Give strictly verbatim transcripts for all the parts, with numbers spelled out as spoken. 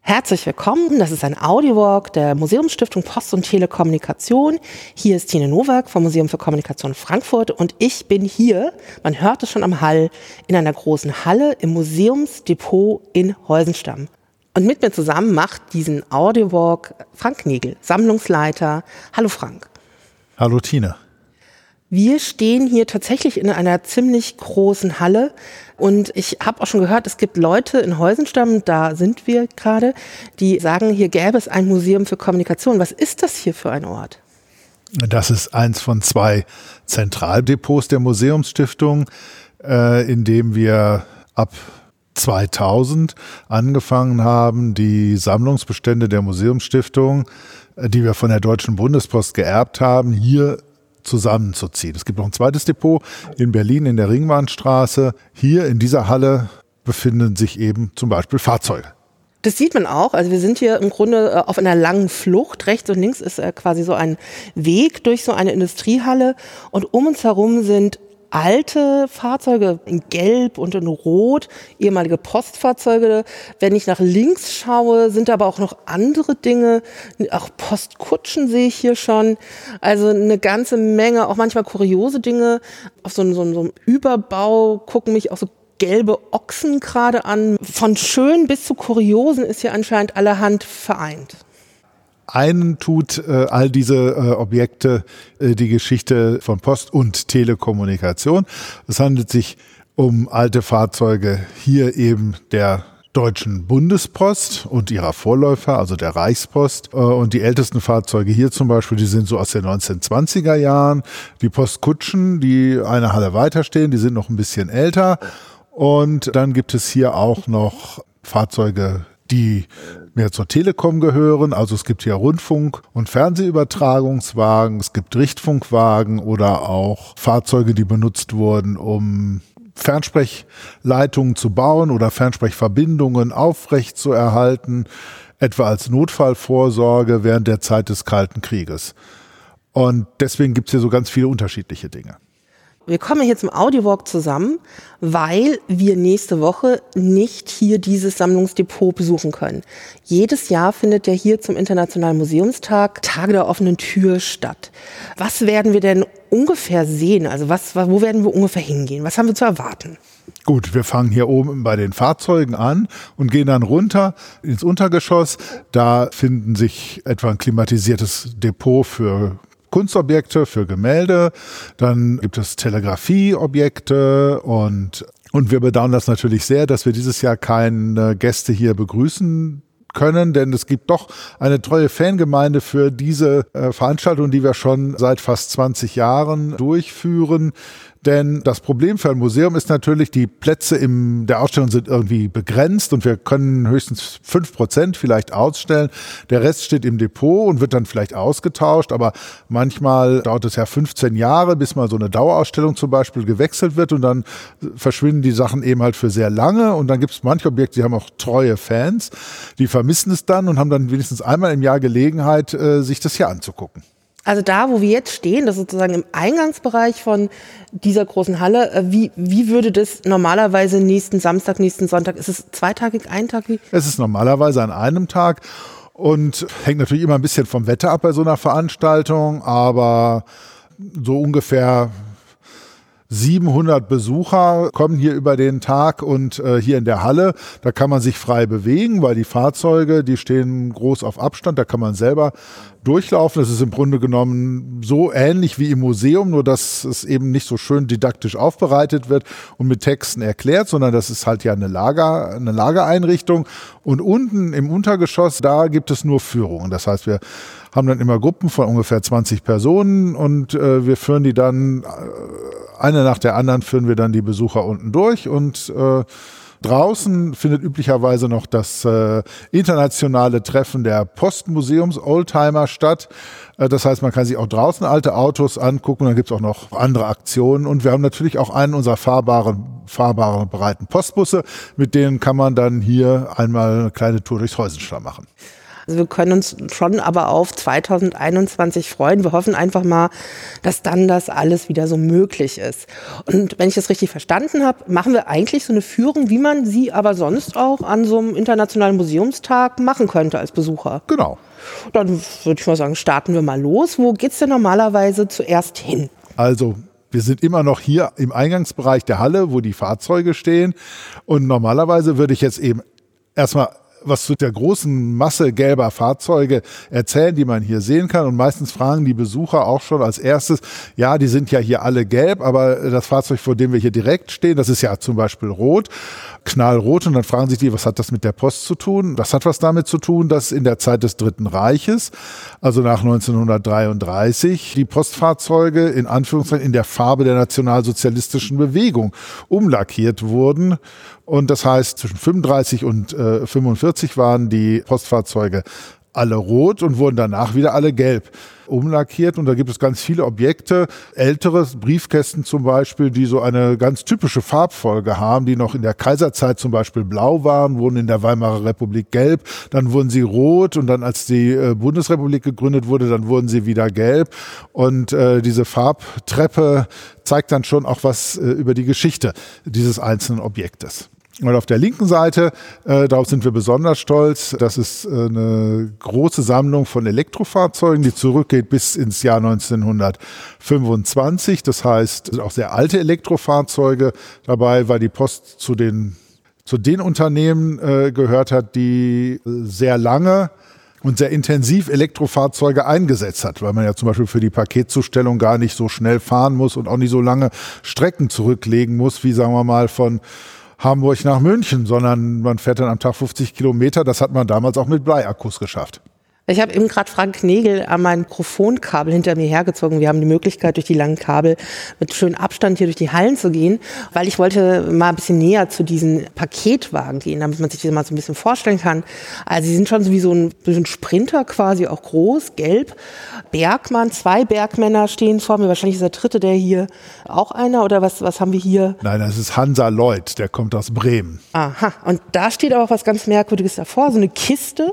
Herzlich willkommen, das ist ein Audiowalk der Museumsstiftung Post und Telekommunikation. Hier ist Tine Nowak vom Museum für Kommunikation Frankfurt und ich bin hier, man hört es schon am Hall, in einer großen Halle im Museumsdepot in Heusenstamm. Und mit mir zusammen macht diesen Audiowalk Frank Nägel, Sammlungsleiter. Hallo Frank. Hallo Tine. Wir stehen hier tatsächlich in einer ziemlich großen Halle und ich habe auch schon gehört, es gibt Leute in Heusenstamm, da sind wir gerade, die sagen, hier gäbe es ein Museum für Kommunikation. Was ist das hier für ein Ort? Das ist eins von zwei Zentraldepots der Museumsstiftung, äh, in dem wir ab zweitausend angefangen haben, die Sammlungsbestände der Museumsstiftung, die wir von der Deutschen Bundespost geerbt haben, hier zusammenzuziehen. Es gibt noch ein zweites Depot in Berlin in der Ringbahnstraße. Hier in dieser Halle befinden sich eben zum Beispiel Fahrzeuge. Das sieht man auch. Also wir sind hier im Grunde auf einer langen Flucht. Rechts und links ist quasi so ein Weg durch so eine Industriehalle und um uns herum sind alte Fahrzeuge in Gelb und in Rot, ehemalige Postfahrzeuge. Wenn ich nach links schaue, sind aber auch noch andere Dinge. Auch Postkutschen sehe ich hier schon. Also eine ganze Menge, auch manchmal kuriose Dinge. Auf so einem, so einem Überbau gucken mich auch so gelbe Ochsen gerade an. Von schön bis zu kuriosen ist hier anscheinend allerhand vereint. Einen tut äh, all diese äh, Objekte äh, die Geschichte von Post und Telekommunikation. Es handelt sich um alte Fahrzeuge hier eben der Deutschen Bundespost und ihrer Vorläufer, also der Reichspost. Äh, und die ältesten Fahrzeuge hier zum Beispiel, die sind so aus den neunzehnhundertzwanziger Jahren. Die Postkutschen, die eine Halle weiterstehen, die sind noch ein bisschen älter. Und dann gibt es hier auch noch Fahrzeuge, die mehr zur Telekom gehören. Also es gibt hier Rundfunk- und Fernsehübertragungswagen, es gibt Richtfunkwagen oder auch Fahrzeuge, die benutzt wurden, um Fernsprechleitungen zu bauen oder Fernsprechverbindungen aufrecht zu erhalten, etwa als Notfallvorsorge während der Zeit des Kalten Krieges. Und deswegen gibt es hier so ganz viele unterschiedliche Dinge. Wir kommen hier zum Audiowalk zusammen, weil wir nächste Woche nicht hier dieses Sammlungsdepot besuchen können. Jedes Jahr findet ja hier zum Internationalen Museumstag Tage der offenen Tür statt. Was werden wir denn ungefähr sehen? Also was, wo werden wir ungefähr hingehen? Was haben wir zu erwarten? Gut, wir fangen hier oben bei den Fahrzeugen an und gehen dann runter ins Untergeschoss. Da finden sich etwa ein klimatisiertes Depot für Kunstobjekte, für Gemälde, dann gibt es Telegrafieobjekte und, und wir bedauern das natürlich sehr, dass wir dieses Jahr keine Gäste hier begrüßen können, denn es gibt doch eine treue Fangemeinde für diese äh, Veranstaltung, die wir schon seit fast zwanzig Jahren durchführen. Denn das Problem für ein Museum ist natürlich, die Plätze in der Ausstellung sind irgendwie begrenzt und wir können höchstens fünf Prozent vielleicht ausstellen. Der Rest steht im Depot und wird dann vielleicht ausgetauscht, aber manchmal dauert es ja fünfzehn Jahre, bis mal so eine Dauerausstellung zum Beispiel gewechselt wird und dann verschwinden die Sachen eben halt für sehr lange und dann gibt es manche Objekte, die haben auch treue Fans, die vermissen es dann und haben dann wenigstens einmal im Jahr Gelegenheit, sich das hier anzugucken. Also da, wo wir jetzt stehen, das ist sozusagen im Eingangsbereich von dieser großen Halle, wie, wie würde das normalerweise nächsten Samstag, nächsten Sonntag, ist es zweitagig, eintagig? Es ist normalerweise an einem Tag und hängt natürlich immer ein bisschen vom Wetter ab bei so einer Veranstaltung, aber so ungefähr siebenhundert Besucher kommen hier über den Tag und äh, hier in der Halle, da kann man sich frei bewegen, weil die Fahrzeuge, die stehen groß auf Abstand, da kann man selber durchlaufen. Das ist im Grunde genommen so ähnlich wie im Museum, nur dass es eben nicht so schön didaktisch aufbereitet wird und mit Texten erklärt, sondern das ist halt ja eine Lager, eine Lagereinrichtung. Und unten im Untergeschoss, da gibt es nur Führungen. Das heißt, wir haben dann immer Gruppen von ungefähr zwanzig Personen und äh, wir führen die dann, äh, eine nach der anderen führen wir dann die Besucher unten durch und äh, draußen findet üblicherweise noch das äh, internationale Treffen der Postmuseums-Oldtimer statt. Äh, das heißt, man kann sich auch draußen alte Autos angucken. Dann gibt es auch noch andere Aktionen. Und wir haben natürlich auch einen unserer fahrbaren, fahrbaren, breiten Postbusse. Mit denen kann man dann hier einmal eine kleine Tour durchs Heusenstamm machen. Also wir können uns schon aber auf zweitausendeinundzwanzig freuen. Wir hoffen einfach mal, dass dann das alles wieder so möglich ist. Und wenn ich das richtig verstanden habe, machen wir eigentlich so eine Führung, wie man sie aber sonst auch an so einem internationalen Museumstag machen könnte als Besucher. Genau. Dann würde ich mal sagen, starten wir mal los. Wo geht's denn normalerweise zuerst hin? Also wir sind immer noch hier im Eingangsbereich der Halle, wo die Fahrzeuge stehen. Und normalerweise würde ich jetzt eben erstmal was zu der großen Masse gelber Fahrzeuge erzählen, die man hier sehen kann. Und meistens fragen die Besucher auch schon als erstes, ja, die sind ja hier alle gelb, aber das Fahrzeug, vor dem wir hier direkt stehen, das ist ja zum Beispiel rot, knallrot. Und dann fragen sich die, was hat das mit der Post zu tun? Das hat was damit zu tun, dass in der Zeit des Dritten Reiches, also nach neunzehnhundertdreiunddreißig, die Postfahrzeuge in Anführungszeichen in der Farbe der nationalsozialistischen Bewegung umlackiert wurden. Und das heißt, zwischen fünfunddreißig und äh, fünfundvierzig waren die Postfahrzeuge alle rot und wurden danach wieder alle gelb umlackiert. Und da gibt es ganz viele Objekte, ältere Briefkästen zum Beispiel, die so eine ganz typische Farbfolge haben, die noch in der Kaiserzeit zum Beispiel blau waren, wurden in der Weimarer Republik gelb, dann wurden sie rot und dann als die äh, Bundesrepublik gegründet wurde, dann wurden sie wieder gelb. Und äh, diese Farbtreppe zeigt dann schon auch was äh, über die Geschichte dieses einzelnen Objektes. Und auf der linken Seite, äh, darauf sind wir besonders stolz, das ist äh, eine große Sammlung von Elektrofahrzeugen, die zurückgeht bis ins Jahr neunzehnhundertfünfundzwanzig. Das heißt, sind auch sehr alte Elektrofahrzeuge dabei, weil die Post zu den, zu den Unternehmen äh, gehört hat, die sehr lange und sehr intensiv Elektrofahrzeuge eingesetzt hat, weil man ja zum Beispiel für die Paketzustellung gar nicht so schnell fahren muss und auch nicht so lange Strecken zurücklegen muss, wie sagen wir mal von Hamburg nach München, sondern man fährt dann am Tag fünfzig Kilometer. Das hat man damals auch mit Bleiakkus geschafft. Ich habe eben gerade Frank Knegel an mein Mikrofonkabel hinter mir hergezogen. Wir haben die Möglichkeit, durch die langen Kabel mit schönem Abstand hier durch die Hallen zu gehen, weil ich wollte mal ein bisschen näher zu diesen Paketwagen gehen, damit man sich das mal so ein bisschen vorstellen kann. Also sie sind schon so wie so ein, wie ein Sprinter quasi, auch groß, gelb. Bergmann, zwei Bergmänner stehen vor mir. Wahrscheinlich ist der dritte der hier auch einer, oder was, was haben wir hier? Nein, das ist Hansa Lloyd, der kommt aus Bremen. Aha, und da steht aber auch was ganz Merkwürdiges davor, so eine Kiste.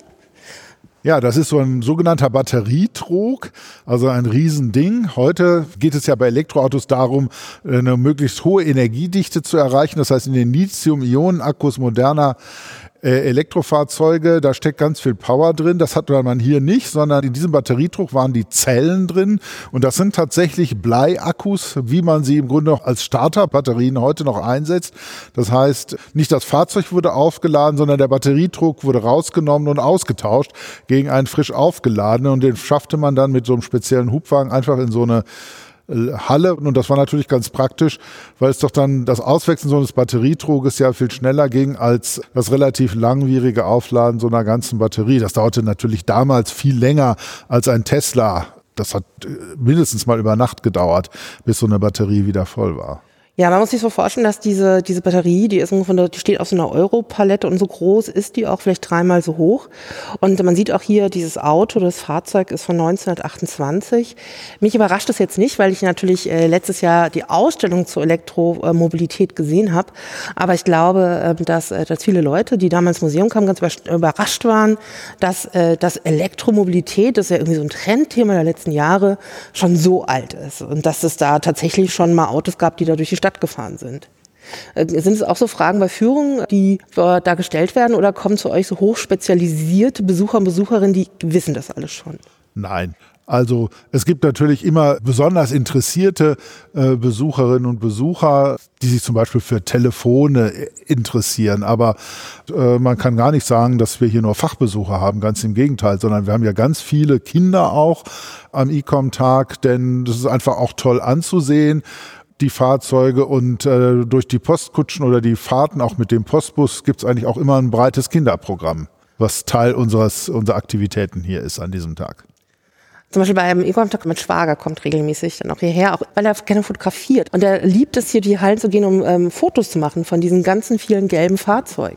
Ja, das ist so ein sogenannter Batterietrog, also ein Riesending. Heute geht es ja bei Elektroautos darum, eine möglichst hohe Energiedichte zu erreichen. Das heißt, in den Lithium-Ionen-Akkus moderner äh, Elektrofahrzeuge, da steckt ganz viel Power drin. Das hat man hier nicht, sondern in diesem Batterietrog waren die Zellen drin. Und das sind tatsächlich Bleiakkus, wie man sie im Grunde noch als Starterbatterien heute noch einsetzt. Das heißt, nicht das Fahrzeug wurde aufgeladen, sondern der Batterietrog wurde rausgenommen und ausgetauscht gegen einen frisch aufgeladenen. Und den schaffte man dann mit so einem speziellen Hubwagen einfach in so eine Halle. Und das war natürlich ganz praktisch, weil es doch dann das Auswechseln so eines Batterietroges ja viel schneller ging als das relativ langwierige Aufladen so einer ganzen Batterie. Das dauerte natürlich damals viel länger als ein Tesla. Das hat mindestens mal über Nacht gedauert, bis so eine Batterie wieder voll war. Ja, man muss sich so vorstellen, dass diese diese Batterie, die ist ungefähr, die steht auf so einer Europalette und so groß ist die auch, vielleicht dreimal so hoch. Und man sieht auch hier, dieses Auto, das Fahrzeug ist von neunzehnhundertachtundzwanzig. Mich überrascht das jetzt nicht, weil ich natürlich äh, letztes Jahr die Ausstellung zur Elektromobilität gesehen habe. Aber ich glaube, äh, dass, äh, dass viele Leute, die damals ins Museum kamen, ganz überrascht waren, dass, äh, dass Elektromobilität, das ist ja irgendwie so ein Trendthema der letzten Jahre, schon so alt ist. Und dass es da tatsächlich schon mal Autos gab, die da durch die Stadt gefahren sind. Sind es auch so Fragen bei Führungen, die da gestellt werden, oder kommen zu euch so hochspezialisierte Besucher und Besucherinnen, die wissen das alles schon? Nein. Also es gibt natürlich immer besonders interessierte äh, Besucherinnen und Besucher, die sich zum Beispiel für Telefone interessieren. Aber äh, man kann gar nicht sagen, dass wir hier nur Fachbesucher haben, ganz im Gegenteil, sondern wir haben ja ganz viele Kinder auch am ICOM-Tag, denn das ist einfach auch toll anzusehen, die Fahrzeuge, und äh, durch die Postkutschen oder die Fahrten auch mit dem Postbus gibt es eigentlich auch immer ein breites Kinderprogramm, was Teil unseres unserer Aktivitäten hier ist an diesem Tag. Zum Beispiel beim ICOM-Tag, mein Schwager kommt regelmäßig dann auch hierher, auch weil er gerne fotografiert. Und er liebt es, hier die Hallen zu gehen, um ähm, Fotos zu machen von diesen ganzen vielen gelben Fahrzeugen.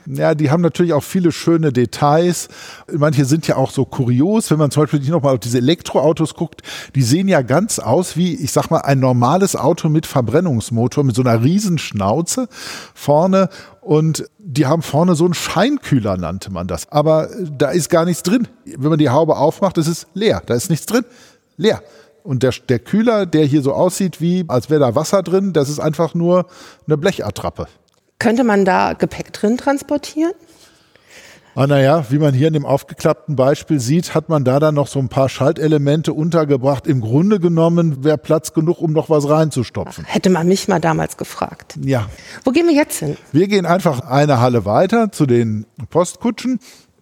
Ja, die haben natürlich auch viele schöne Details. Manche sind ja auch so kurios, wenn man zum Beispiel noch mal auf diese Elektroautos guckt, die sehen ja ganz aus wie, ich sag mal, ein normales Auto mit Verbrennungsmotor, mit so einer riesen Schnauze vorne. Und die haben vorne so einen Scheinkühler, nannte man das. Aber da ist gar nichts drin. Wenn man die Haube aufmacht, ist es leer. Da ist nichts drin. Leer. Und der, der Kühler, der hier so aussieht, wie als wäre da Wasser drin, das ist einfach nur eine Blechattrappe. Könnte man da Gepäck drin transportieren? Ah, naja, wie man hier in dem aufgeklappten Beispiel sieht, hat man da dann noch so ein paar Schaltelemente untergebracht. Im Grunde genommen wäre Platz genug, um noch was reinzustopfen. Hätte man mich mal damals gefragt. Ja. Wo gehen wir jetzt hin? Wir gehen einfach eine Halle weiter zu den Postkutschen.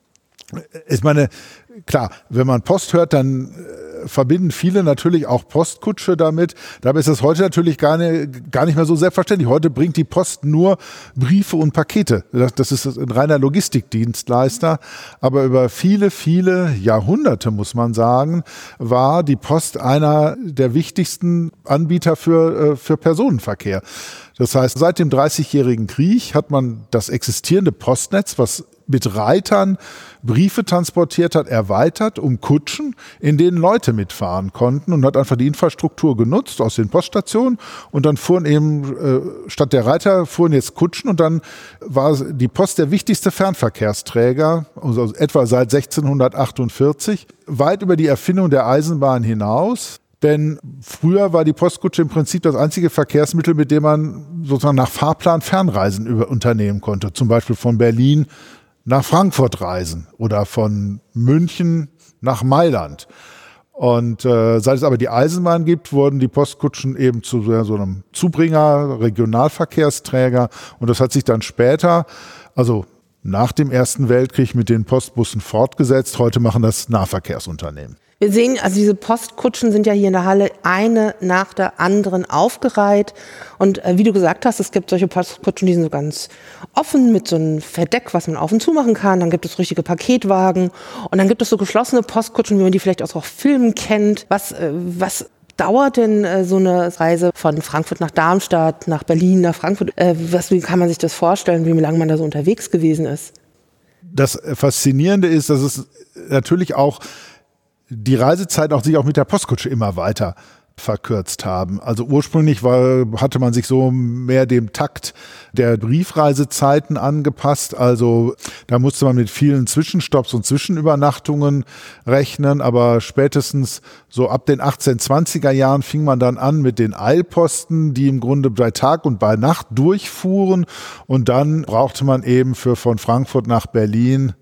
Ich meine, klar, wenn man Post hört, dann äh, verbinden viele natürlich auch Postkutsche damit. Dabei ist das heute natürlich gar, ne, gar nicht mehr so selbstverständlich. Heute bringt die Post nur Briefe und Pakete. Das, das ist ein reiner Logistikdienstleister. Aber über viele, viele Jahrhunderte, muss man sagen, war die Post einer der wichtigsten Anbieter für, äh, für Personenverkehr. Das heißt, seit dem Dreißigjährigen Krieg hat man das existierende Postnetz, was mit Reitern Briefe transportiert hat, erweitert um Kutschen, in denen Leute mitfahren konnten, und hat einfach die Infrastruktur genutzt aus den Poststationen, und dann fuhren eben äh, statt der Reiter fuhren jetzt Kutschen, und dann war die Post der wichtigste Fernverkehrsträger, also etwa seit sechzehnhundertachtundvierzig, weit über die Erfindung der Eisenbahn hinaus. Denn früher war die Postkutsche im Prinzip das einzige Verkehrsmittel, mit dem man sozusagen nach Fahrplan Fernreisen über unternehmen konnte. Zum Beispiel von Berlin nach Frankfurt reisen oder von München nach Mailand. Und äh, seit es aber die Eisenbahn gibt, wurden die Postkutschen eben zu so einem Zubringer, Regionalverkehrsträger. Und das hat sich dann später, also nach dem Ersten Weltkrieg, mit den Postbussen fortgesetzt. Heute machen das Nahverkehrsunternehmen. Wir sehen, also diese Postkutschen sind ja hier in der Halle eine nach der anderen aufgereiht. Und äh, wie du gesagt hast, es gibt solche Postkutschen, die sind so ganz offen mit so einem Verdeck, was man auf und zu machen kann. Dann gibt es richtige Paketwagen. Und dann gibt es so geschlossene Postkutschen, wie man die vielleicht aus auch Filmen kennt. Was, äh, was dauert denn äh, so eine Reise von Frankfurt nach Darmstadt, nach Berlin, nach Frankfurt? Äh, was, wie kann man sich das vorstellen, wie lange man da so unterwegs gewesen ist? Das Faszinierende ist, dass es natürlich auch die Reisezeit auch sich auch mit der Postkutsche immer weiter verkürzt haben. Also ursprünglich war, hatte man sich so mehr dem Takt der Briefreisezeiten angepasst. Also da musste man mit vielen Zwischenstopps und Zwischenübernachtungen rechnen. Aber spätestens so ab den achtzehnhundertzwanziger Jahren fing man dann an mit den Eilposten, die im Grunde bei Tag und bei Nacht durchfuhren. Und dann brauchte man eben für von Frankfurt nach Berlin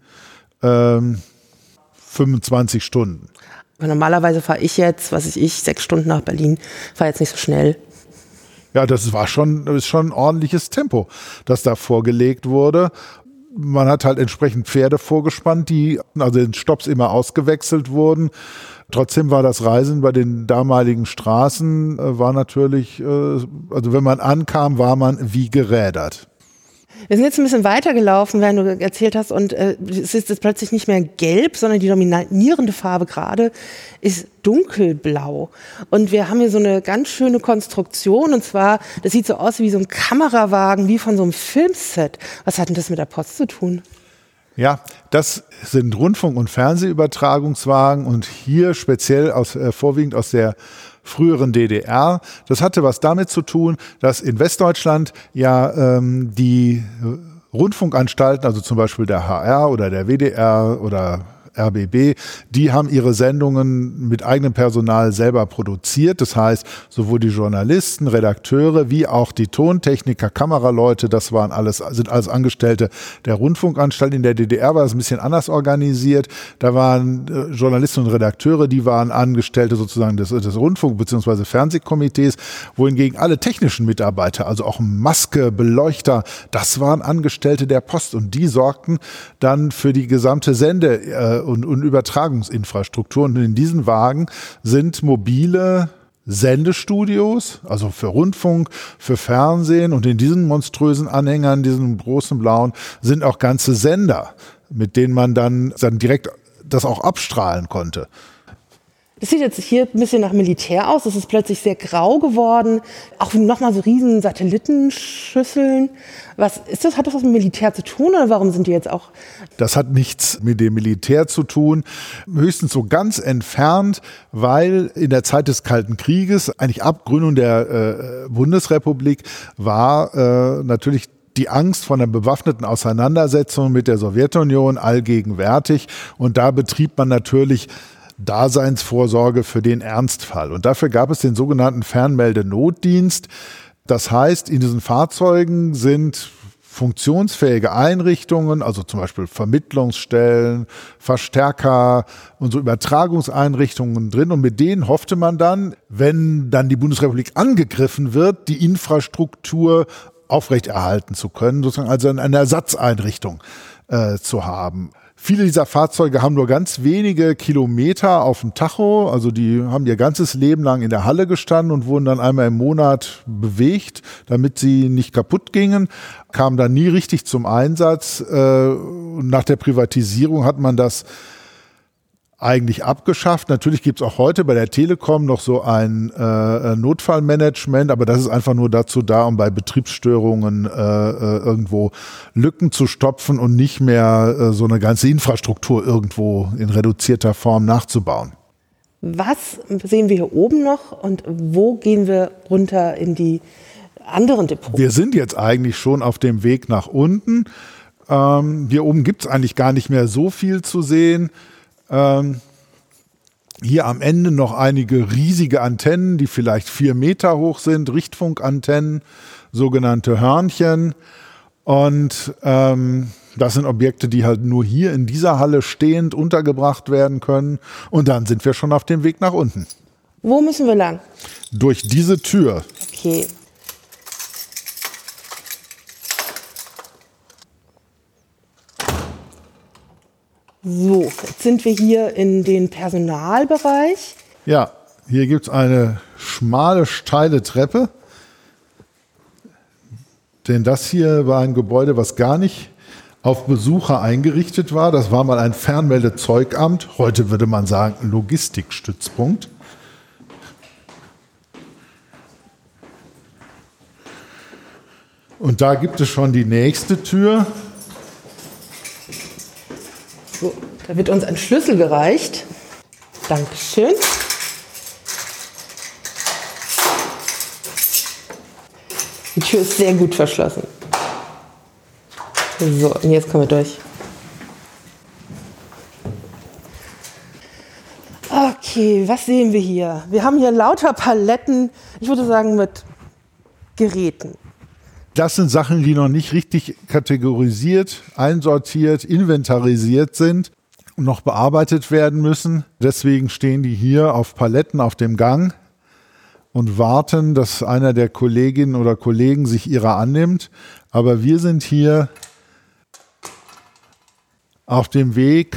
ähm, fünfundzwanzig Stunden. Normalerweise fahre ich jetzt, was weiß ich, sechs Stunden nach Berlin, fahre jetzt nicht so schnell. Ja, das war schon, das ist schon ein ordentliches Tempo, das da vorgelegt wurde. Man hat halt entsprechend Pferde vorgespannt, die also in Stopps immer ausgewechselt wurden. Trotzdem war das Reisen bei den damaligen Straßen, äh, war natürlich, äh, also wenn man ankam, war man wie gerädert. Wir sind jetzt ein bisschen weitergelaufen, während du erzählt hast, und äh, es ist jetzt plötzlich nicht mehr gelb, sondern die dominierende Farbe gerade ist dunkelblau. Und wir haben hier so eine ganz schöne Konstruktion, und zwar, das sieht so aus wie so ein Kamerawagen, wie von so einem Filmset. Was hat denn das mit der Post zu tun? Ja, das sind Rundfunk- und Fernsehübertragungswagen, und hier speziell aus, äh, vorwiegend aus der früheren D D R. Das hatte was damit zu tun, dass in Westdeutschland ja ähm, die Rundfunkanstalten, also zum Beispiel der H R oder der W D R oder R B B, die haben ihre Sendungen mit eigenem Personal selber produziert. Das heißt, sowohl die Journalisten, Redakteure, wie auch die Tontechniker, Kameraleute, das waren alles, sind alles Angestellte der Rundfunkanstalt. In der D D R war es ein bisschen anders organisiert. Da waren äh, Journalisten und Redakteure, die waren Angestellte sozusagen des, des Rundfunk- bzw. Fernsehkomitees, wohingegen alle technischen Mitarbeiter, also auch Maske, Beleuchter, das waren Angestellte der Post, und die sorgten dann für die gesamte Sende- äh, Und, und Übertragungsinfrastruktur. Und in diesen Wagen sind mobile Sendestudios, also für Rundfunk, für Fernsehen, und in diesen monströsen Anhängern, diesen großen blauen, sind auch ganze Sender, mit denen man dann, dann direkt das auch abstrahlen konnte. Das sieht jetzt hier ein bisschen nach Militär aus. Es ist plötzlich sehr grau geworden. Auch nochmal so riesen Satellitenschüsseln. Was ist das? Hat das was mit Militär zu tun oder warum sind die jetzt auch? Das hat nichts mit dem Militär zu tun. Höchstens so ganz entfernt, weil in der Zeit des Kalten Krieges, eigentlich Abgründung der äh, Bundesrepublik, war äh, natürlich die Angst vor einer bewaffneten Auseinandersetzung mit der Sowjetunion allgegenwärtig. Und da betrieb man natürlich Daseinsvorsorge für den Ernstfall. Und dafür gab es den sogenannten Fernmeldenotdienst. Das heißt, in diesen Fahrzeugen sind funktionsfähige Einrichtungen, also zum Beispiel Vermittlungsstellen, Verstärker und so Übertragungseinrichtungen drin. Und mit denen hoffte man dann, wenn dann die Bundesrepublik angegriffen wird, die Infrastruktur aufrechterhalten zu können, sozusagen also eine Ersatzeinrichtung äh, zu haben. Viele dieser Fahrzeuge haben nur ganz wenige Kilometer auf dem Tacho, also die haben ihr ganzes Leben lang in der Halle gestanden und wurden dann einmal im Monat bewegt, damit sie nicht kaputt gingen, kamen dann nie richtig zum Einsatz. Nach der Privatisierung hat man das eigentlich abgeschafft. Natürlich gibt es auch heute bei der Telekom noch so ein äh, Notfallmanagement, aber das ist einfach nur dazu da, um bei Betriebsstörungen äh, irgendwo Lücken zu stopfen und nicht mehr äh, so eine ganze Infrastruktur irgendwo in reduzierter Form nachzubauen. Was sehen wir hier oben noch und wo gehen wir runter in die anderen Depots? Wir sind jetzt eigentlich schon auf dem Weg nach unten. Ähm, hier oben gibt es eigentlich gar nicht mehr so viel zu sehen. Ähm, hier am Ende noch einige riesige Antennen, die vielleicht vier Meter hoch sind, Richtfunkantennen, sogenannte Hörnchen. Und ähm, das sind Objekte, die halt nur hier in dieser Halle stehend untergebracht werden können. Und dann sind wir schon auf dem Weg nach unten. Wo müssen wir lang? Durch diese Tür. Okay. So, jetzt sind wir hier in den Personalbereich. Ja, hier gibt es eine schmale, steile Treppe. Denn das hier war ein Gebäude, was gar nicht auf Besucher eingerichtet war. Das war mal ein Fernmeldezeugamt. Heute würde man sagen, ein Logistikstützpunkt. Und da gibt es schon die nächste Tür. So, da wird uns ein Schlüssel gereicht. Dankeschön. Die Tür ist sehr gut verschlossen. So, und jetzt kommen wir durch. Okay, was sehen wir hier? Wir haben hier lauter Paletten, ich würde sagen mit Geräten. Das sind Sachen, die noch nicht richtig kategorisiert, einsortiert, inventarisiert sind und noch bearbeitet werden müssen. Deswegen stehen die hier auf Paletten auf dem Gang und warten, dass einer der Kolleginnen oder Kollegen sich ihrer annimmt. Aber wir sind hier auf dem Weg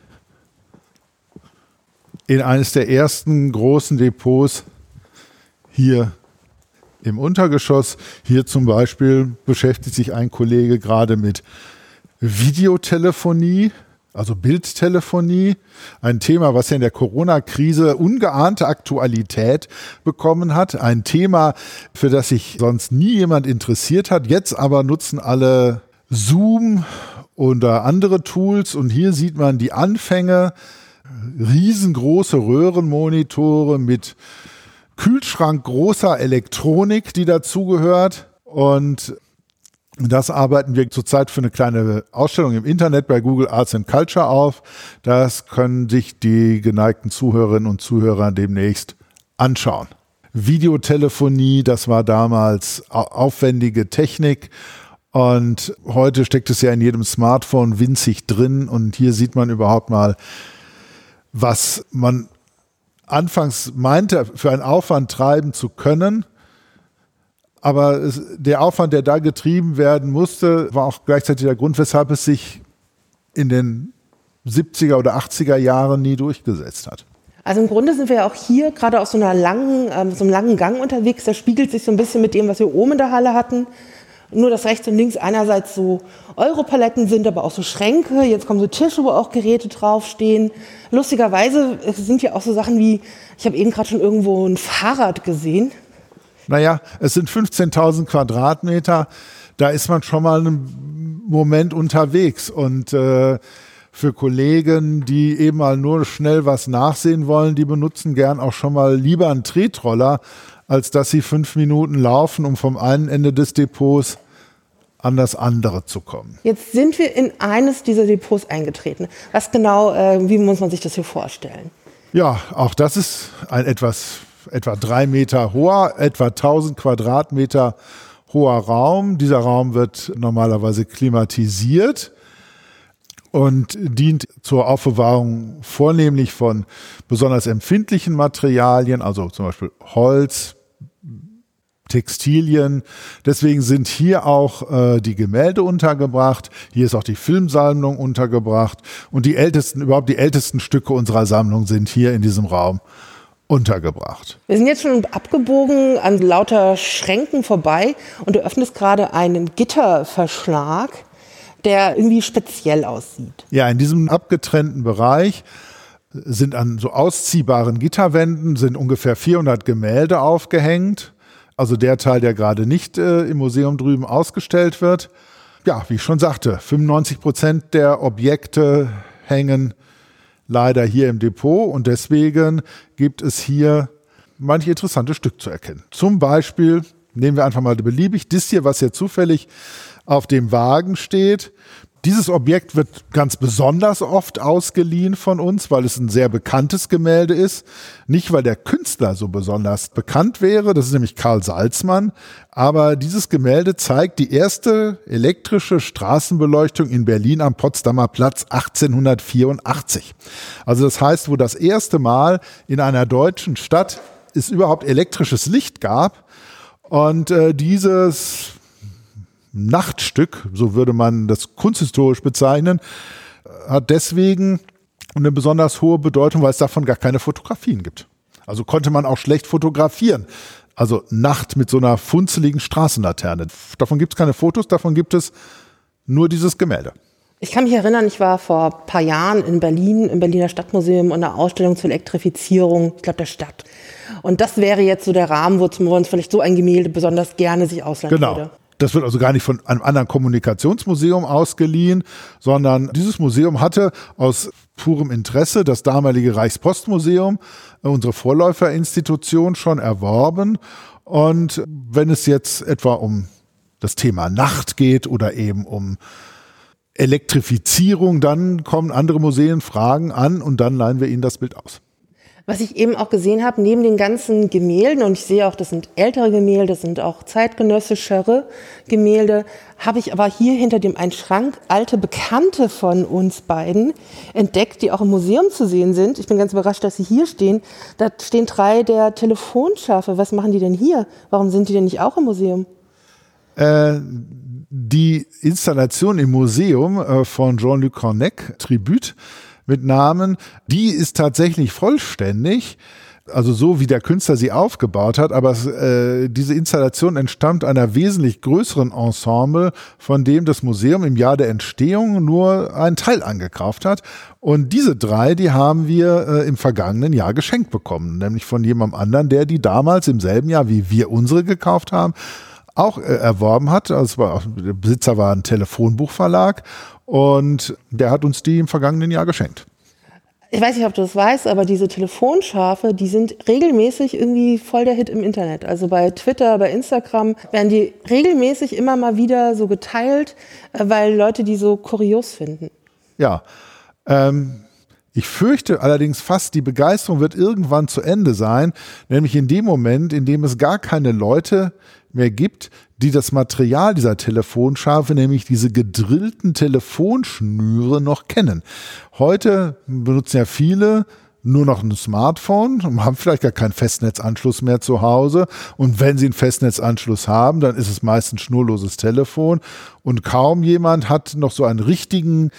in eines der ersten großen Depots hier im Untergeschoss. Hier zum Beispiel beschäftigt sich ein Kollege gerade mit Videotelefonie, also Bildtelefonie. Ein Thema, was ja in der Corona-Krise ungeahnte Aktualität bekommen hat. Ein Thema, für das sich sonst nie jemand interessiert hat. Jetzt aber nutzen alle Zoom oder andere Tools. Und hier sieht man die Anfänge. Riesengroße Röhrenmonitore mit Kühlschrank großer Elektronik, die dazugehört. Und das arbeiten wir zurzeit für eine kleine Ausstellung im Internet bei Google Arts and Culture auf. Das können sich die geneigten Zuhörerinnen und Zuhörer demnächst anschauen. Videotelefonie, das war damals aufwendige Technik. Und heute steckt es ja in jedem Smartphone winzig drin. Und hier sieht man überhaupt mal, was man anfangs meinte, für einen Aufwand treiben zu können. Aber es, der Aufwand, der da getrieben werden musste, war auch gleichzeitig der Grund, weshalb es sich in den siebziger oder achtziger Jahren nie durchgesetzt hat. Also im Grunde sind wir ja auch hier gerade auf so einer langen, ähm, so einem langen Gang unterwegs. Das spiegelt sich so ein bisschen mit dem, was wir oben in der Halle hatten. Nur, dass rechts und links einerseits so Europaletten sind, aber auch so Schränke. Jetzt kommen so Tische, wo auch Geräte draufstehen. Lustigerweise sind ja auch so Sachen wie, ich habe eben gerade schon irgendwo ein Fahrrad gesehen. Naja, es sind fünfzehntausend Quadratmeter. Da ist man schon mal einen Moment unterwegs. Und äh, für Kollegen, die eben mal nur schnell was nachsehen wollen, die benutzen gern auch schon mal lieber einen Tretroller, als dass sie fünf Minuten laufen, um vom einen Ende des Depots an das andere zu kommen. Jetzt sind wir in eines dieser Depots eingetreten. Was genau, äh, wie muss man sich das hier vorstellen? Ja, auch das ist ein etwas, etwa drei Meter hoher, etwa tausend Quadratmeter hoher Raum. Dieser Raum wird normalerweise klimatisiert und dient zur Aufbewahrung vornehmlich von besonders empfindlichen Materialien, also zum Beispiel Holz, Textilien. Deswegen sind hier auch äh, die Gemälde untergebracht. Hier ist auch die Filmsammlung untergebracht. Und die ältesten, überhaupt die ältesten Stücke unserer Sammlung sind hier in diesem Raum untergebracht. Wir sind jetzt schon abgebogen an lauter Schränken vorbei und du öffnest gerade einen Gitterverschlag, der irgendwie speziell aussieht. Ja, in diesem abgetrennten Bereich sind an so ausziehbaren Gitterwänden sind ungefähr vierhundert Gemälde aufgehängt. Also der Teil, der gerade nicht äh, im Museum drüben ausgestellt wird. Ja, wie ich schon sagte, fünfundneunzig Prozent der Objekte hängen leider hier im Depot und deswegen gibt es hier manche interessante Stücke zu erkennen. Zum Beispiel, nehmen wir einfach mal beliebig, das hier, was hier zufällig auf dem Wagen steht. Dieses Objekt wird ganz besonders oft ausgeliehen von uns, weil es ein sehr bekanntes Gemälde ist. Nicht, weil der Künstler so besonders bekannt wäre, das ist nämlich Karl Salzmann, aber dieses Gemälde zeigt die erste elektrische Straßenbeleuchtung in Berlin am Potsdamer Platz achtzehnhundertvierundachtzig. Also das heißt, wo das erste Mal in einer deutschen Stadt es überhaupt elektrisches Licht gab und äh, dieses Nachtstück, so würde man das kunsthistorisch bezeichnen, hat deswegen eine besonders hohe Bedeutung, weil es davon gar keine Fotografien gibt. Also konnte man auch schlecht fotografieren. Also Nacht mit so einer funzeligen Straßenlaterne. Davon gibt es keine Fotos, davon gibt es nur dieses Gemälde. Ich kann mich erinnern, ich war vor ein paar Jahren in Berlin, im Berliner Stadtmuseum, und einer Ausstellung zur Elektrifizierung, ich glaube, der Stadt. Und das wäre jetzt so der Rahmen, wo wir uns vielleicht so ein Gemälde besonders gerne sich ausleihen genau. würde. Das wird also gar nicht von einem anderen Kommunikationsmuseum ausgeliehen, sondern dieses Museum hatte aus purem Interesse das damalige Reichspostmuseum, unsere Vorläuferinstitution, schon erworben. Und wenn es jetzt etwa um das Thema Nacht geht oder eben um Elektrifizierung, dann kommen andere Museen Fragen an und dann leihen wir ihnen das Bild aus. Was ich eben auch gesehen habe, neben den ganzen Gemälden, und ich sehe auch, das sind ältere Gemälde, das sind auch zeitgenössischere Gemälde, habe ich aber hier hinter dem einen Schrank alte Bekannte von uns beiden entdeckt, die auch im Museum zu sehen sind. Ich bin ganz überrascht, dass sie hier stehen. Da stehen drei der Telefonschafe. Was machen die denn hier? Warum sind die denn nicht auch im Museum? Äh, die Installation im Museum äh, von Jean-Luc Cornec, Tribut, mit Namen, die ist tatsächlich vollständig, also so wie der Künstler sie aufgebaut hat, aber äh, diese Installation entstammt einer wesentlich größeren Ensemble, von dem das Museum im Jahr der Entstehung nur einen Teil angekauft hat. Und diese drei, die haben wir äh, im vergangenen Jahr geschenkt bekommen, nämlich von jemandem anderen, der die damals im selben Jahr, wie wir unsere gekauft haben, auch äh, erworben hat. Also war, der Besitzer war ein Telefonbuchverlag und der hat uns die im vergangenen Jahr geschenkt. Ich weiß nicht, ob du das weißt, aber diese Telefonschafe, die sind regelmäßig irgendwie voll der Hit im Internet. Also bei Twitter, bei Instagram werden die regelmäßig immer mal wieder so geteilt, weil Leute die so kurios finden. Ja, ähm, ich fürchte allerdings fast, die Begeisterung wird irgendwann zu Ende sein, nämlich in dem Moment, in dem es gar keine Leute mehr gibt, die das Material dieser Telefonschafe, nämlich diese gedrillten Telefonschnüre, noch kennen. Heute benutzen ja viele nur noch ein Smartphone und haben vielleicht gar keinen Festnetzanschluss mehr zu Hause. Und wenn sie einen Festnetzanschluss haben, dann ist es meist ein schnurloses Telefon. Und kaum jemand hat noch so einen richtigen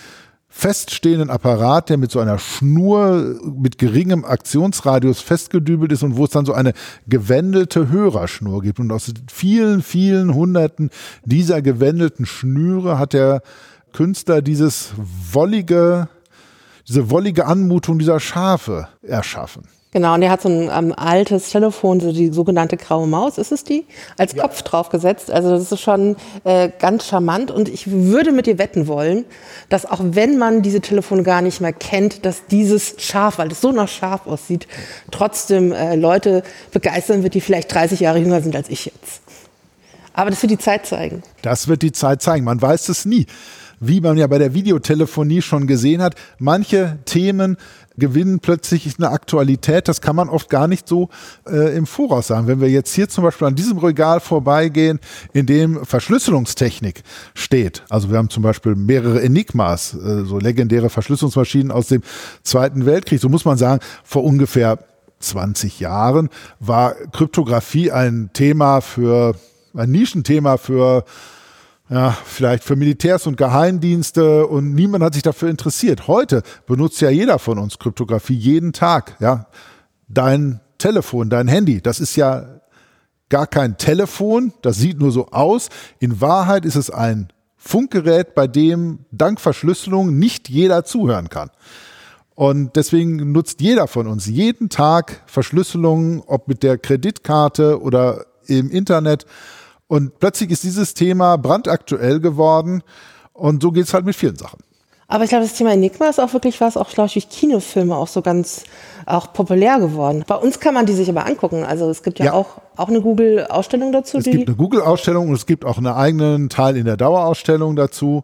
feststehenden Apparat, der mit so einer Schnur mit geringem Aktionsradius festgedübelt ist und wo es dann so eine gewendelte Hörerschnur gibt. Und aus vielen, vielen Hunderten dieser gewendelten Schnüre hat der Künstler dieses wollige, diese wollige Anmutung dieser Schafe erschaffen. Genau, und er hat so ein ähm, altes Telefon, so die sogenannte graue Maus, ist es die, als ja. Kopf draufgesetzt. Also das ist schon äh, ganz charmant und ich würde mit dir wetten wollen, dass auch wenn man diese Telefone gar nicht mehr kennt, dass dieses Schaf, weil es so nach Schaf aussieht, trotzdem äh, Leute begeistern wird, die vielleicht dreißig Jahre jünger sind als ich jetzt. Aber das wird die Zeit zeigen. Das wird die Zeit zeigen, man weiß es nie. Wie man ja bei der Videotelefonie schon gesehen hat, manche Themen gewinnen plötzlich eine Aktualität, das kann man oft gar nicht so äh, im Voraus sagen. Wenn wir jetzt hier zum Beispiel an diesem Regal vorbeigehen, in dem Verschlüsselungstechnik steht, also wir haben zum Beispiel mehrere Enigmas, äh, so legendäre Verschlüsselungsmaschinen aus dem Zweiten Weltkrieg, so muss man sagen, vor ungefähr zwanzig Jahren war Kryptographie ein Thema für, ein Nischenthema für Ja, vielleicht für Militärs und Geheimdienste und niemand hat sich dafür interessiert. Heute benutzt ja jeder von uns Kryptographie jeden Tag. Ja, dein Telefon, dein Handy, das ist ja gar kein Telefon, das sieht nur so aus. In Wahrheit ist es ein Funkgerät, bei dem dank Verschlüsselung nicht jeder zuhören kann. Und deswegen nutzt jeder von uns jeden Tag Verschlüsselung, ob mit der Kreditkarte oder im Internet. Und plötzlich ist dieses Thema brandaktuell geworden und so geht es halt mit vielen Sachen. Aber ich glaube, das Thema Enigma ist auch wirklich was, auch glaube ich durch Kinofilme auch so ganz auch populär geworden. Bei uns kann man die sich aber angucken. Also es gibt ja, ja. auch, auch eine Google-Ausstellung dazu. Es die gibt eine Google-Ausstellung und es gibt auch einen eigenen Teil in der Dauerausstellung dazu.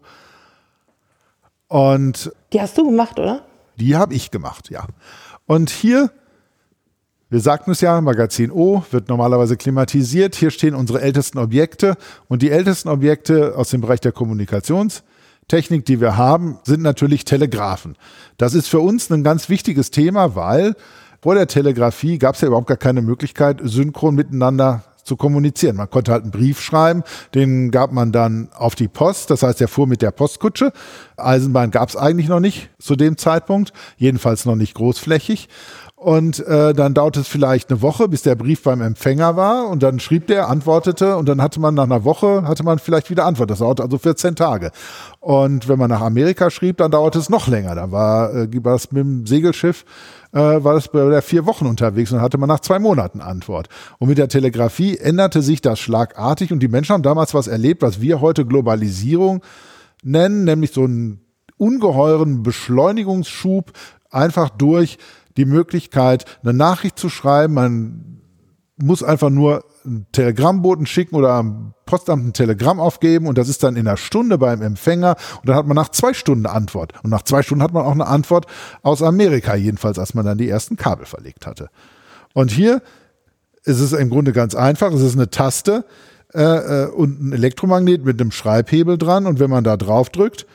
Und die hast du gemacht, oder? Die habe ich gemacht, ja. Und hier, wir sagten es ja, Magazin O wird normalerweise klimatisiert. Hier stehen unsere ältesten Objekte. Und die ältesten Objekte aus dem Bereich der Kommunikationstechnik, die wir haben, sind natürlich Telegraphen. Das ist für uns ein ganz wichtiges Thema, weil vor der Telegrafie gab es ja überhaupt gar keine Möglichkeit, synchron miteinander zu kommunizieren. Man konnte halt einen Brief schreiben, den gab man dann auf die Post, das heißt, er fuhr mit der Postkutsche. Eisenbahn gab es eigentlich noch nicht zu dem Zeitpunkt, jedenfalls noch nicht großflächig. Und äh, dann dauerte es vielleicht eine Woche, bis der Brief beim Empfänger war und dann schrieb der, antwortete und dann hatte man nach einer Woche, hatte man vielleicht wieder Antwort. Das dauerte also vierzehn Tage. Und wenn man nach Amerika schrieb, dann dauerte es noch länger. Dann war, äh, war das mit dem Segelschiff, äh, war das bei der vier Wochen unterwegs und dann hatte man nach zwei Monaten Antwort. Und mit der Telegrafie änderte sich das schlagartig und die Menschen haben damals was erlebt, was wir heute Globalisierung nennen, nämlich so einen ungeheuren Beschleunigungsschub einfach durch die Möglichkeit, eine Nachricht zu schreiben. Man muss einfach nur einen Telegrammboten schicken oder am Postamt ein Telegramm aufgeben und das ist dann in einer Stunde beim Empfänger und dann hat man nach zwei Stunden Antwort. Und nach zwei Stunden hat man auch eine Antwort aus Amerika, jedenfalls als man dann die ersten Kabel verlegt hatte. Und hier ist es im Grunde ganz einfach. Es ist eine Taste äh, und ein Elektromagnet mit einem Schreibhebel dran und wenn man da drauf drückt,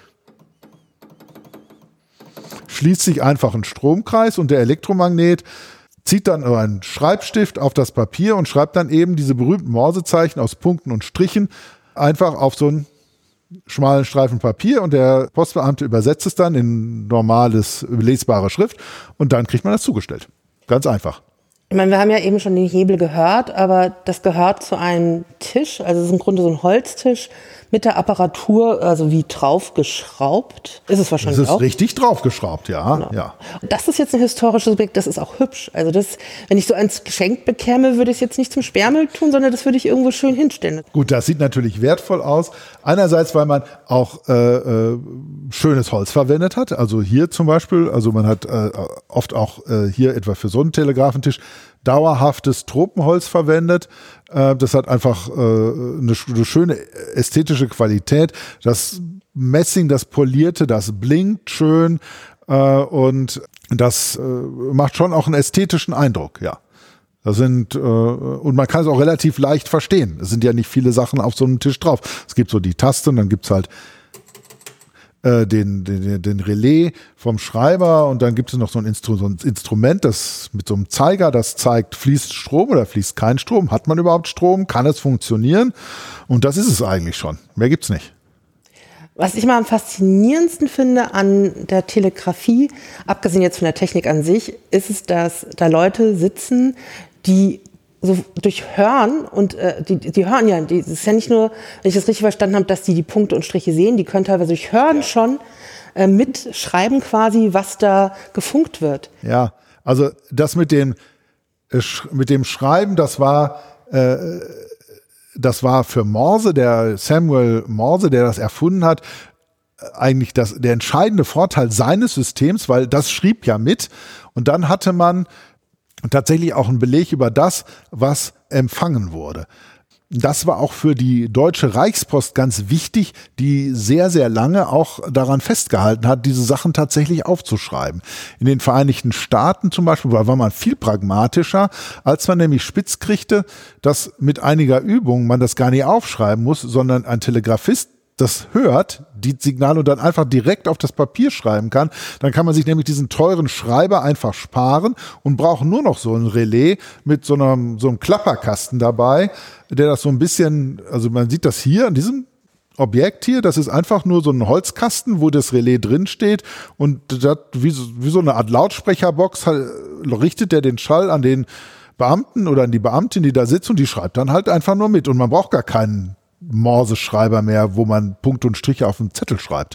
schließt sich einfach ein Stromkreis und der Elektromagnet zieht dann einen Schreibstift auf das Papier und schreibt dann eben diese berühmten Morsezeichen aus Punkten und Strichen einfach auf so einen schmalen Streifen Papier und der Postbeamte übersetzt es dann in normales, lesbare Schrift und dann kriegt man das zugestellt. Ganz einfach. Ich meine, wir haben ja eben schon den Hebel gehört, aber das gehört zu einem Tisch, also es ist im Grunde so ein Holztisch mit der Apparatur, also wie draufgeschraubt. Ist es wahrscheinlich auch? Das ist auch richtig draufgeschraubt, ja. Genau. ja. Und das ist jetzt ein historisches Objekt, das ist auch hübsch. Also das, wenn ich so eins geschenkt bekäme, würde ich es jetzt nicht zum Sperrmüll tun, sondern das würde ich irgendwo schön hinstellen. Gut, das sieht natürlich wertvoll aus. Einerseits, weil man auch äh, äh, schönes Holz verwendet hat. Also hier zum Beispiel, also man hat äh, oft auch äh, hier etwa für so einen Telegrafentisch dauerhaftes Tropenholz verwendet. Äh, das hat einfach äh, eine, eine schöne ästhetische Qualität. Das Messing, das Polierte, das blinkt schön äh, und das äh, macht schon auch einen ästhetischen Eindruck, ja. Das sind, äh, und man kann es auch relativ leicht verstehen. Es sind ja nicht viele Sachen auf so einem Tisch drauf. Es gibt so die Taste und dann gibt's halt Den, den, den Relais vom Schreiber und dann gibt es noch so ein, Instru- so ein Instrument, das mit so einem Zeiger, das zeigt, fließt Strom oder fließt kein Strom, hat man überhaupt Strom, kann es funktionieren und das ist es eigentlich schon. Mehr gibt's nicht. Was ich mal am faszinierendsten finde an der Telegrafie, abgesehen jetzt von der Technik an sich, ist es, dass da Leute sitzen, die so durch Hören und äh, die, die hören ja, die, das ist ja nicht nur, wenn ich das richtig verstanden habe, dass die die Punkte und Striche sehen, die können teilweise durch Hören ja. schon äh, mitschreiben quasi, was da gefunkt wird. Ja, also das mit dem, äh, mit dem Schreiben, das war äh, das war für Morse, der Samuel Morse, der das erfunden hat, eigentlich das, der entscheidende Vorteil seines Systems, weil das schrieb ja mit und dann hatte man tatsächlich auch einen Beleg über das, was empfangen wurde. Das war auch für die Deutsche Reichspost ganz wichtig, die sehr, sehr lange auch daran festgehalten hat, diese Sachen tatsächlich aufzuschreiben. In den Vereinigten Staaten zum Beispiel war man viel pragmatischer, als man nämlich spitz kriegte, dass mit einiger Übung man das gar nicht aufschreiben muss, sondern ein Telegrafist das hört, die Signale und dann einfach direkt auf das Papier schreiben kann, dann kann man sich nämlich diesen teuren Schreiber einfach sparen und braucht nur noch so ein Relais mit so einem, so einem Klapperkasten dabei, der das so ein bisschen, also man sieht das hier an diesem Objekt hier, das ist einfach nur so ein Holzkasten, wo das Relais drin steht und das, wie, so, wie so eine Art Lautsprecherbox halt, richtet der den Schall an den Beamten oder an die Beamtin, die da sitzt und die schreibt dann halt einfach nur mit und man braucht gar keinen Morse-Schreiber mehr, wo man Punkte und Striche auf den Zettel schreibt.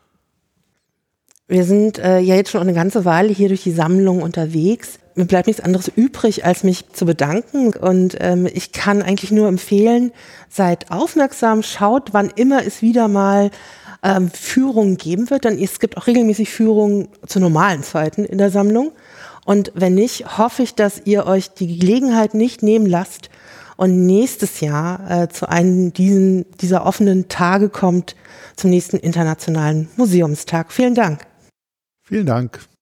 Wir sind äh, ja jetzt schon eine ganze Weile hier durch die Sammlung unterwegs. Mir bleibt nichts anderes übrig, als mich zu bedanken. Und ähm, ich kann eigentlich nur empfehlen, seid aufmerksam, schaut, wann immer es wieder mal ähm, Führungen geben wird. Denn es gibt auch regelmäßig Führungen zu normalen Zeiten in der Sammlung. Und wenn nicht, hoffe ich, dass ihr euch die Gelegenheit nicht nehmen lasst, und nächstes Jahr äh, zu einem diesen, dieser offenen Tage kommt, zum nächsten Internationalen Museumstag. Vielen Dank. Vielen Dank.